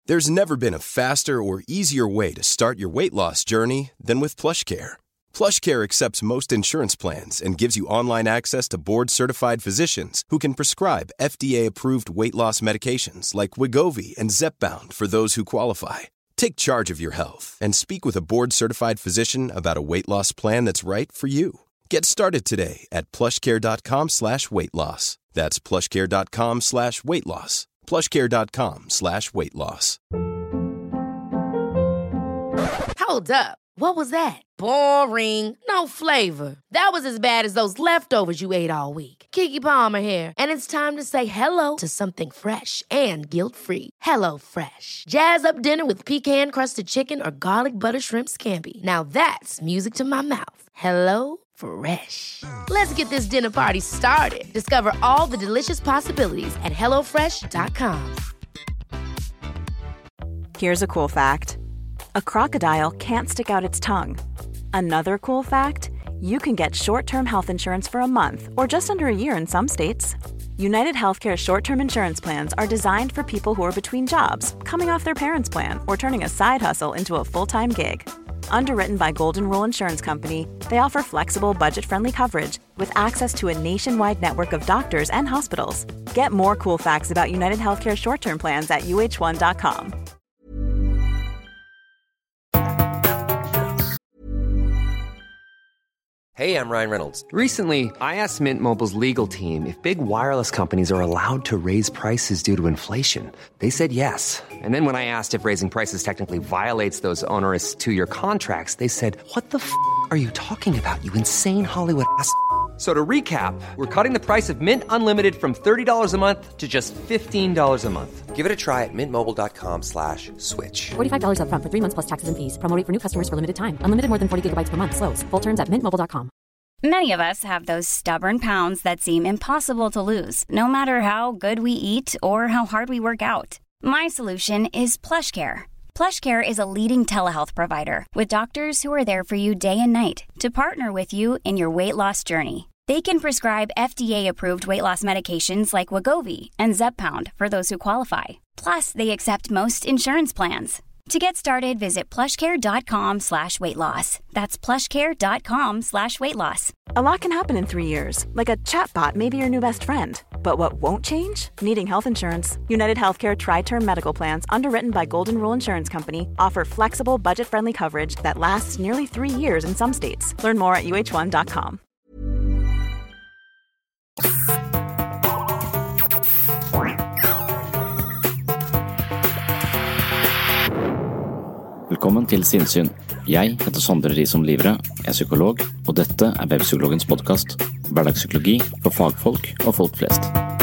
There's never been a faster or easier way to start your weight loss journey than with PlushCare. PlushCare accepts most insurance plans and gives you online access to board-certified physicians who can prescribe FDA-approved weight loss medications like Wegovy and Zepbound for those who qualify. Take charge of your health and speak with a board-certified physician about a weight loss plan that's right for you. Get started today at plushcare.com/weightloss. That's plushcare.com/weightloss. plushcare.com/weightloss. Hold up. What was that? Boring. No flavor. That was as bad as those leftovers you ate all week. Keke Palmer here, and it's time to say hello to something fresh and guilt-free. Hello Fresh. Jazz up dinner with pecan-crusted chicken or garlic butter shrimp scampi. Now that's music to my mouth. Hello Fresh. Let's get this dinner party started. Discover all the delicious possibilities at hellofresh.com. Here's a cool fact. A crocodile can't stick out its tongue. Another cool fact, you can get short-term health insurance for a month or just under a year in some states. United Healthcare short-term insurance plans are designed for people who are between jobs, coming off their parents' plan, or turning a side hustle into a full-time gig. Underwritten by Golden Rule Insurance Company, they offer flexible, budget-friendly coverage with access to a nationwide network of doctors and hospitals. Get more cool facts about United Healthcare short-term plans at uh1.com. Hey, I'm Ryan Reynolds. Recently, I asked Mint Mobile's legal team if big wireless companies are allowed to raise prices due to inflation. They said yes. And then when I asked if raising prices technically violates those onerous two-year contracts, they said, "What the f*** are you talking about, you insane Hollywood ass?" So to recap, we're cutting the price of Mint Unlimited from $30 a month to just $15 a month. Give it a try at mintmobile.com/switch. $45 up front for 3 months plus taxes and fees. Promo rate for new customers for limited time. Unlimited more than 40 gigabytes per month. Slows full terms at mintmobile.com. Many of us have those stubborn pounds that seem impossible to lose, no matter how good we eat or how hard we work out. My solution is PlushCare. PlushCare is a leading telehealth provider with doctors who are there for you day and night to partner with you in your weight loss journey. They can prescribe FDA-approved weight loss medications like Wegovy and Zepbound for those who qualify. Plus, they accept most insurance plans. To get started, visit plushcare.com/weightloss. That's plushcare.com/weightloss. A lot can happen in 3 years, like a chatbot may be your new best friend. But what won't change? Needing health insurance. United Healthcare Tri-Term Medical Plans, underwritten by Golden Rule Insurance Company, offer flexible, budget-friendly coverage that lasts nearly 3 years in some states. Learn more at uh1.com. Velkommen til Sinnsyn. Jeg heter Sondre Risom Livre, jeg er psykolog, og dette er Webpsykologens podcast. Hverdagspsykologi for fagfolk og folk flest.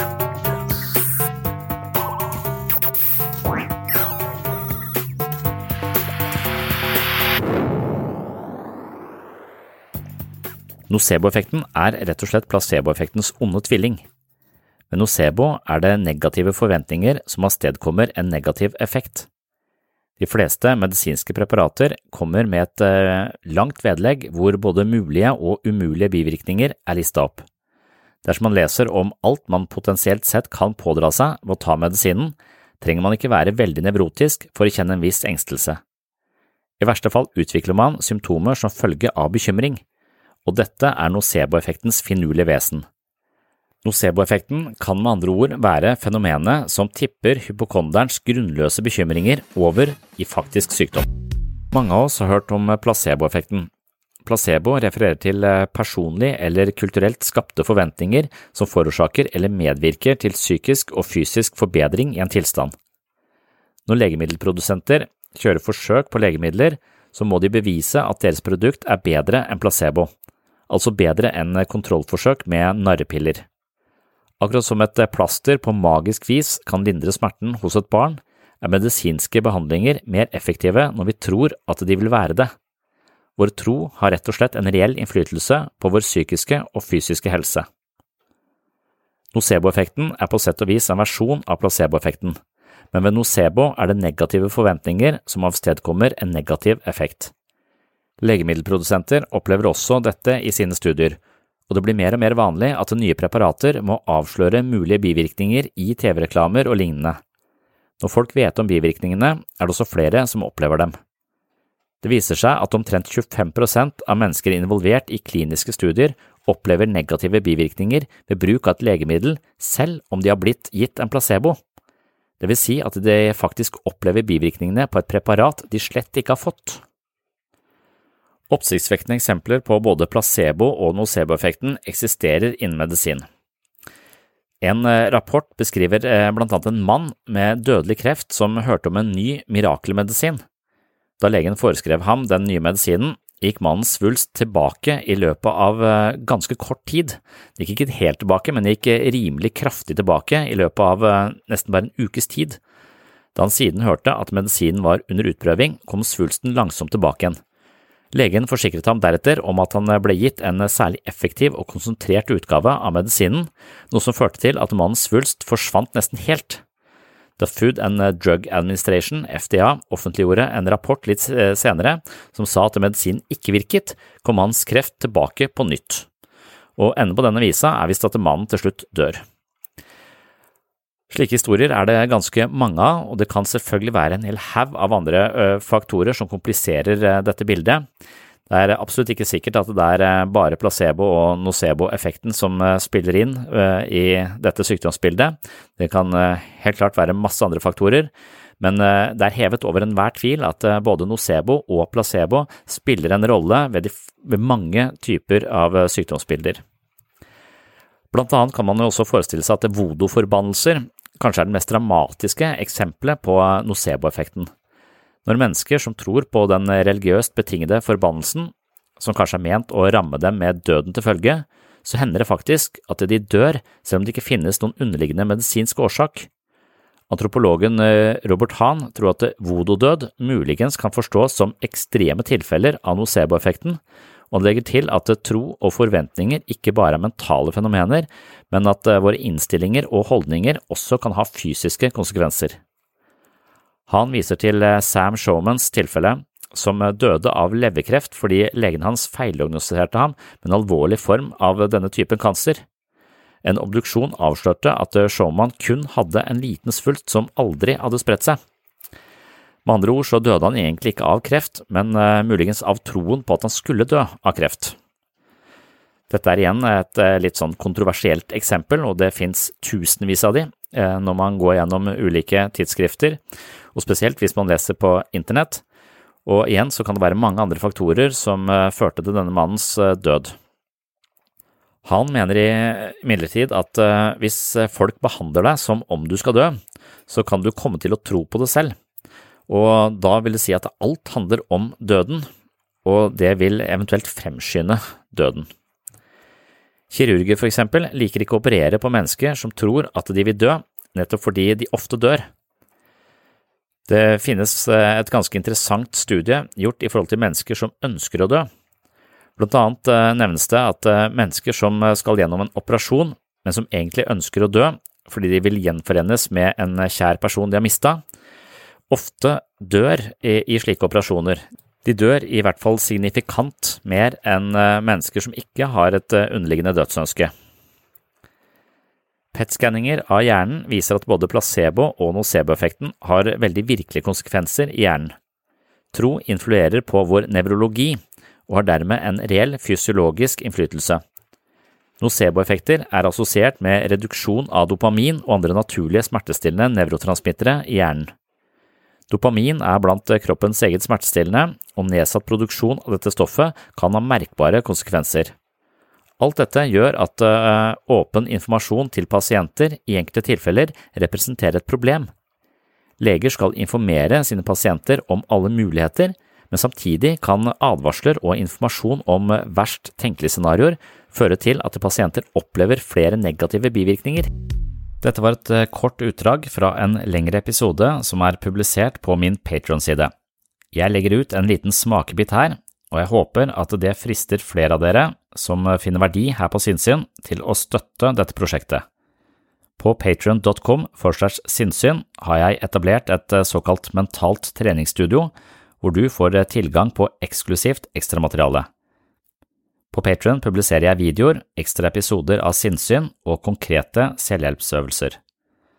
Nocebo-effekten er rett og slett placebo-effektens onde tvilling. Med nocebo er det negative forventninger som avstedkommer en negativ effekt. De fleste medisinske preparater kommer med et langt vedlegg hvor både mulige og umulige bivirkninger er listet opp. Dersom man leser om alt man potensielt sett kan pådra seg ved å ta medisinen, trenger man ikke være veldig nevrotisk for å kjenne en viss engstelse. I verste fall utvikler man symptomer som følge av bekymring, og dette er nocebo-effektens finurlige vesen. Nocebo-effekten kan med andre ord være fenomenet som tipper hypokonderens grunnløse bekymringer over i faktisk sykdom. Mange av oss har hørt om placebo-effekten. Placebo refererer til personlig eller kulturelt skapte forventninger som forårsaker eller medvirker til psykisk og fysisk forbedring i en tilstand. Når legemiddelprodusenter kjører forsøk på legemidler, så må de bevise at deres produkt er bedre enn placebo, altså bedre enn kontrollforsøk med narrepiller. Akkurat som et plaster på magisk vis kan lindre smerten hos et barn, er medisinske behandlinger mer effektive når vi tror at de vil være det. Vår tro har rett og slett en reell innflytelse på vår psykiske og fysiske helse. Nocebo-effekten er på sett og vis en versjon av placebo-effekten, men ved nocebo er det negative forventninger som avstedkommer en negativ effekt. Legemiddelprodusenter opplever også dette i sine studier, og det blir mer og mer vanlig at nye preparater må avsløre mulige bivirkninger i TV-reklamer og lignende. Når folk vet om bivirkningene, det også flere som opplever dem. Det viser seg at omtrent 25% av mennesker involvert i kliniske studier opplever negative bivirkninger ved bruk av et legemiddel, selv om de har blitt gitt en placebo. Det vil si at de faktisk opplever bivirkningene på et preparat de slett ikke har fått. Oppsiktsvekkende eksempler på både placebo- og nocebo-effekten eksisterer innen medisin. En rapport beskriver blant annet en mann med dødelig kreft som hørte om en ny mirakelmedisin. Da legen foreskrev ham den nye medisinen, gikk mannens svulst tilbake i løpet av ganske kort tid. Det gikk ikke helt tilbake, men det gikk rimelig kraftig tilbake i løpet av nesten bare en ukes tid. Da han siden hørte at medisinen var under utprøving, kom svulsten langsomt tilbake igjen. Legen forsikret ham deretter om at han ble gitt en særlig effektiv og konsentrert utgave av medisinen, noe som førte til at mannens svulst forsvant nesten helt. Da Food and Drug Administration, FDA, offentliggjorde en rapport litt senere som sa at medisinen ikke virket, kom mannens kreft tilbake på nytt. Og enden på denne visa visst at mannen til slutt dør. Slike historier det ganske mange av, og det kan selvfølgelig være en hel haug av andre faktorer som kompliserer dette bildet. Det absolutt ikke sikkert at det bare placebo- og nocebo-effekten som spiller inn i dette sykdomsbildet. Det kan helt klart være masse andre faktorer, men det hevet over enhver tvil at både nocebo og placebo spiller en rolle ved mange typer av sykdomsbilder. Blant annet kan man jo også forestille seg at voodoo-forbannelser kanskje det mest dramatiske eksempelet på nocebo-effekten. Når mennesker som tror på den religiøst betingede forbannelsen, som kanskje ment å ramme dem med døden til følge, så hender det faktisk at de dør selv om det ikke finnes noen underliggende medisinsk årsak. Antropologen Robert Hahn tror at voodoo-død muligens kan forstås som ekstreme tilfeller av nocebo-effekten, og han legger til at tro og forventninger ikke bare mentale fenomener, men at våre innstillinger og holdninger også kan ha fysiske konsekvenser. Han viser til Sam Showmans tilfelle, som døde av leverkreft fordi legen hans feildiagnostiserte ham med en alvorlig form av denne typen kanser. En obduksjon avslørte at Showman kun hadde en liten svulst som aldri hadde spredt seg. Med andre ord så døde han egentlig ikke av kreft, men muligens av troen på at han skulle dø av kreft. Dette igjen et litt sånn kontroversielt eksempel, og det finnes tusenvis av de når man går gjennom ulike tidsskrifter, og spesielt hvis man leser på internett. Og igjen så kan det være mange andre faktorer som førte til denne mannens død. Han mener imidlertid at hvis folk behandler deg som om du skal dø, så kan du komme til å tro på det selv. Og da vil det si at alt handler om døden, og det vil eventuelt fremskynde døden. Kirurger for eksempel liker ikke å operere på mennesker som tror at de vil dø, nettopp fordi de ofte dør. Det finnes et ganske interessant studie gjort i forhold til mennesker som ønsker å dø. Blant annet nevnes det at mennesker som skal gjennom en operasjon, men som egentlig ønsker å dø fordi de vil gjenforenes med en kjær person de har mistet, ofte dør i slike operasjoner. De dør i hvert fall signifikant mer enn mennesker som ikke har et underliggende dødsønske. PET-scanninger av hjernen viser at både placebo- og nocebo-effekten har veldig virkelige konsekvenser i hjernen. Tro influerer på vår nevrologi og har dermed en reell fysiologisk innflytelse. Nocebo-effekter assosiert med reduksjon av dopamin og andre naturlige smertestillende nevrotransmittere i hjernen. Dopamin blant kroppens eget smertestillende, og nedsatt produksjon av dette stoffet kan ha merkbare konsekvenser. Alt dette gjør at åpen informasjon til pasienter i enkelte tilfeller representerer et problem. Leger skal informere sine pasienter om alle muligheter, men samtidig kan advarsler og informasjon om verst tenkelige scenarioer føre til at pasienter opplever flere negative bivirkninger. Dette var et kort utdrag fra en lengre episode som publisert på min Patreon-side. Jeg legger ut en liten smakebit her, og jeg håper at det frister flere av dere som finner verdi her på Sinnsyn til å støtte dette prosjektet. På patreon.com/sinnssyn har jeg etablert et såkalt mentalt treningsstudio, hvor du får tilgang på eksklusivt ekstramateriale. På Patreon publiserer jeg videoer, ekstra episoder av Sinnsyn og konkrete selvhjelpsøvelser.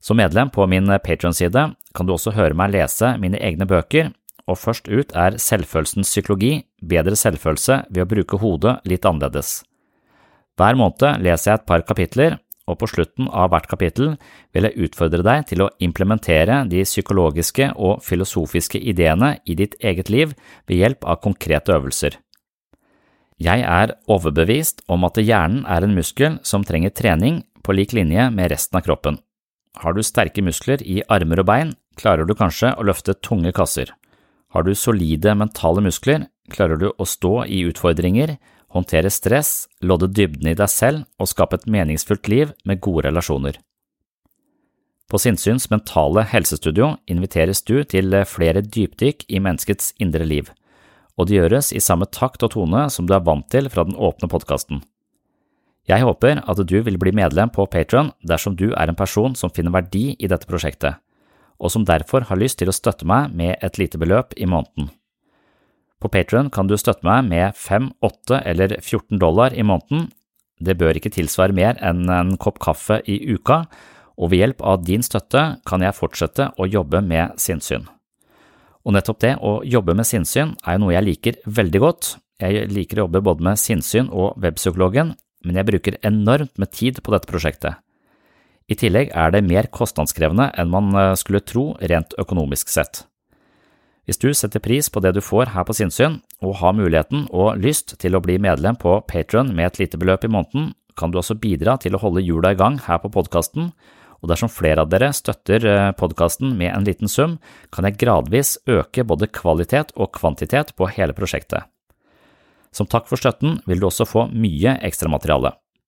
Som medlem på min Patreon-side kan du også høre meg lese mine egne bøker, og først ut er Selvfølelsens psykologi, bedre selvfølelse ved å bruke hodet litt annerledes. Hver måned leser jeg et par kapitler, og på slutten av hvert kapittel vil jeg utfordre deg til å implementere de psykologiske og filosofiske ideene i ditt eget liv ved hjelp av konkrete øvelser. Jeg er overbevist om at hjernen er en muskel som trenger trening på lik linje med resten av kroppen. Har du sterke muskler i armer og bein, klarer du kanskje å løfte tunge kasser. Har du solide mentale muskler, klarer du å stå i utfordringer, håndtere stress, lodde dybden i deg selv og skape et meningsfullt liv med gode relasjoner. På Sinnsyns mentale helsestudio inviteres du til flere dypdykk i menneskets indre liv, og det gjøres i samme takt og tone som du er vant til fra den åpne podcasten. Jeg håper at du vil bli medlem på Patreon dersom du er en person som finner verdi i dette prosjektet, og som derfor har lyst til å støtte meg med et lite beløp i måneden. På Patreon kan du støtte meg med 5, 8 eller $14 i måneden. Det bør ikke tilsvare mer enn en kopp kaffe i uka, og ved hjelp av din støtte kan jeg fortsette å jobbe med sinnssyn. Og nettopp det å jobbe med sinnssyn er noe jeg liker veldig godt. Jeg liker å jobbe både med sinnssyn og webpsykologen, men jeg bruker enormt med tid på dette prosjektet. I tillegg er det mer kostnadskrevende enn man skulle tro rent økonomisk sett. Hvis du setter pris på det du får her på Sinnssyn, og har muligheten og lyst til å bli medlem på Patreon med et lite beløp i måneden, kan du også bidra til å holde hjula i gang her på podcasten, og dersom flere av dere støtter podcasten med en liten sum, kan jeg gradvis øke både kvalitet og kvantitet på hele prosjektet. Som takk for støtten vil du også få mye ekstra materiale.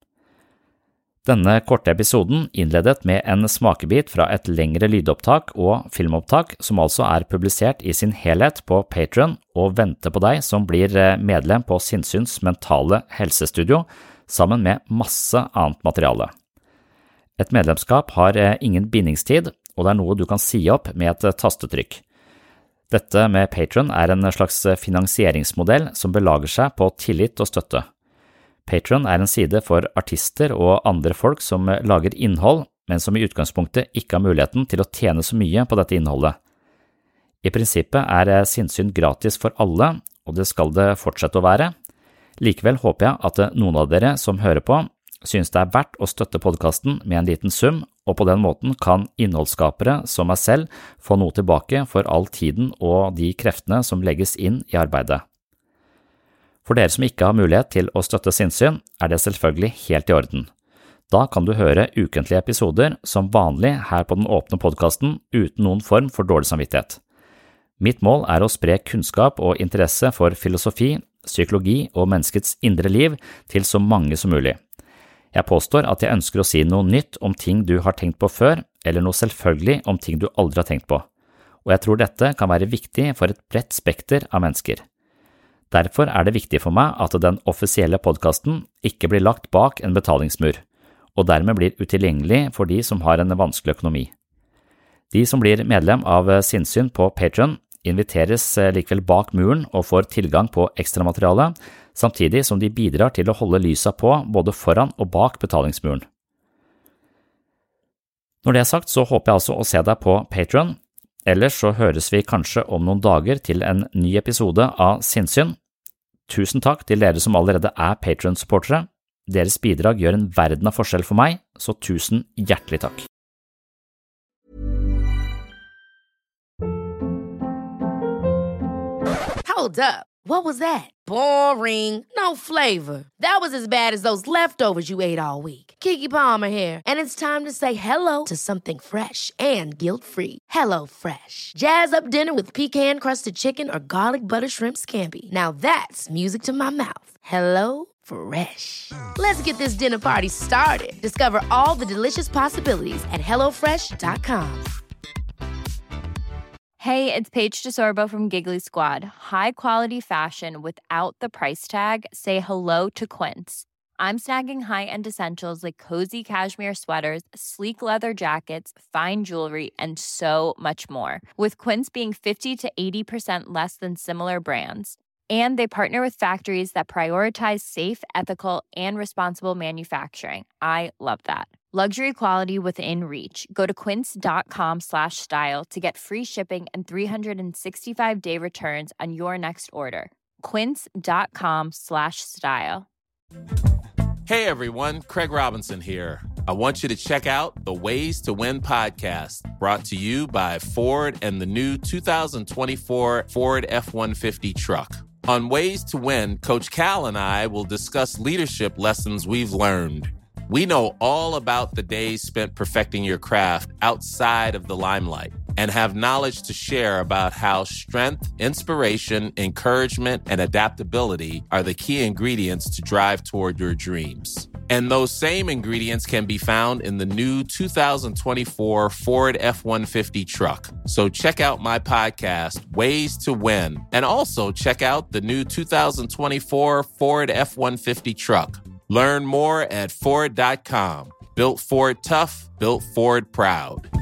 Denne korte episoden innledet med en smakebit fra et lengre lydopptak og filmopptak som altså er publisert i sin helhet på Patreon og venter på deg som blir medlem på Sinnsyns mentale helsestudio sammen med masse annet materiale. Et medlemskap har ingen bindingstid, og det er noe du kan si opp med et tastetrykk. Dette med Patreon er en slags finansieringsmodell som belager seg på tillit og støtte. Patreon er en side for artister og andre folk som lager innhold, men som i utgangspunktet ikke har muligheten til å tjene så mye på dette innholdet. I prinsippet er sinnssyn gratis for alle, og det skal det fortsette å være. Likevel håper jeg at noen av dere som hører på, synes det er verdt å støtte podcasten med en liten sum, og på den måten kan innholdsskapere som meg selv få noe tilbake for all tiden og de kreftene som legges inn i arbeidet. For dere som ikke har mulighet til å støtte sinnssyn, er det selvfølgelig helt i orden. Da kan du høre ukentlige episoder som vanlig her på den åpne podcasten uten noen form for dårlig samvittighet. Mitt mål er å spre kunnskap og interesse for filosofi, psykologi og menneskets indre liv til så mange som mulig. Jeg påstår at jeg ønsker å si noe nytt om ting du har tenkt på før, eller noe selvfølgelig om ting du aldri har tenkt på, og jeg tror dette kan være viktig for et bredt spekter av mennesker. Derfor er det viktig for meg at den offisielle podcasten ikke blir lagt bak en betalingsmur, og dermed blir utilgjengelig for de som har en vanskelig økonomi. De som blir medlem av Sinnssyn på Patreon inviteres likevel bak muren og får tilgang på ekstra materiale, samtidig som de bidrar til å holde lysa på både foran og bak betalingsmuren. Når det er sagt, så håper jeg altså å se deg på Patreon. Ellers så høres vi kanskje om noen dager til en ny episode av Sinnssyn. Tusen takk til dere som allerede er Patreon-supportere. Deres bidrag gjør en verden av forskjell for meg, så tusen hjertelig takk. Hold up. What was that? Boring. No flavor. That was as bad as those leftovers you ate all week. Keke Palmer here, and it's time to say hello to something fresh and guilt-free. Hello Fresh. Jazz up dinner with pecan-crusted chicken or garlic butter shrimp scampi. Now that's music to my mouth. Hello Fresh. Let's get this dinner party started. Discover all the delicious possibilities at HelloFresh.com. Hey, it's Paige DeSorbo from Giggly Squad. High quality fashion without the price tag. Say hello to Quince. I'm snagging high-end essentials like cozy cashmere sweaters, sleek leather jackets, fine jewelry, and so much more. With Quince being 50 to 80% less than similar brands. And they partner with factories that prioritize safe, ethical, and responsible manufacturing. I love that. Luxury quality within reach. Go to quince.com/style to get free shipping and 365-day returns on your next order. Quince.com/style. Hey everyone, Craig Robinson here. I want you to check out the Ways to Win podcast, brought to you by Ford and the new 2024 Ford F-150 truck. On Ways to Win, Coach Cal and I will discuss leadership lessons we've learned. We know all about the days spent perfecting your craft outside of the limelight and have knowledge to share about how strength, inspiration, encouragement, and adaptability are the key ingredients to drive toward your dreams. And those same ingredients can be found in the new 2024 Ford F-150 truck. So check out my podcast, Ways to Win, and also check out the new 2024 Ford F-150 truck. Learn more at Ford.com. Built Ford tough, built Ford proud.